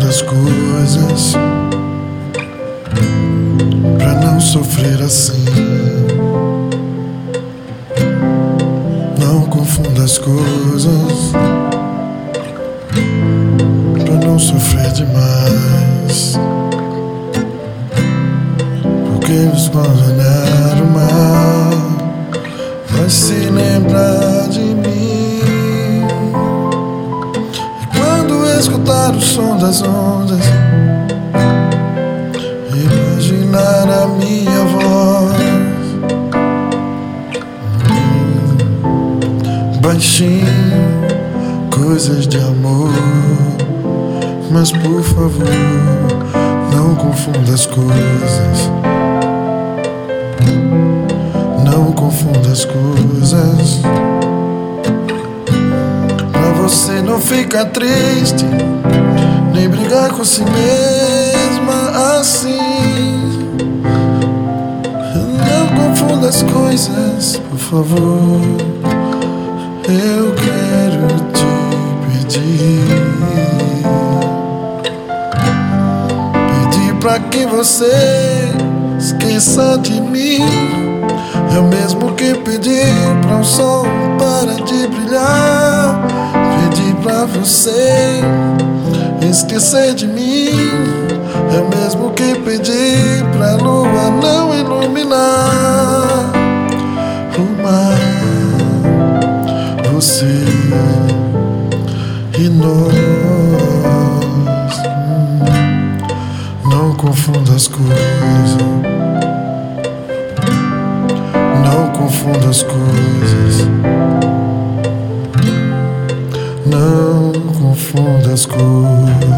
confunda as coisas, pra não sofrer assim. Não confunda as coisas, pra não sofrer demais. Porque os condenar o mal vai se lembrar de mim. E quando escutar o som das ondas, imaginar a minha voz baixinho, coisas de amor. Mas por favor, não confunda as coisas. Não confunda as coisas, pra você não ficar triste, nem brigar com si mesma assim. Não confunda as coisas, por favor. Eu quero te pedir pra que você esqueça de mim. É o mesmo que pedir pra um sol parar de brilhar. Pedir pra você esquecer de mim é o mesmo que pedir pra lua não iluminar o mar. Você e nós. Não confunda as coisas. Não confunda as coisas. Não confunda as coisas.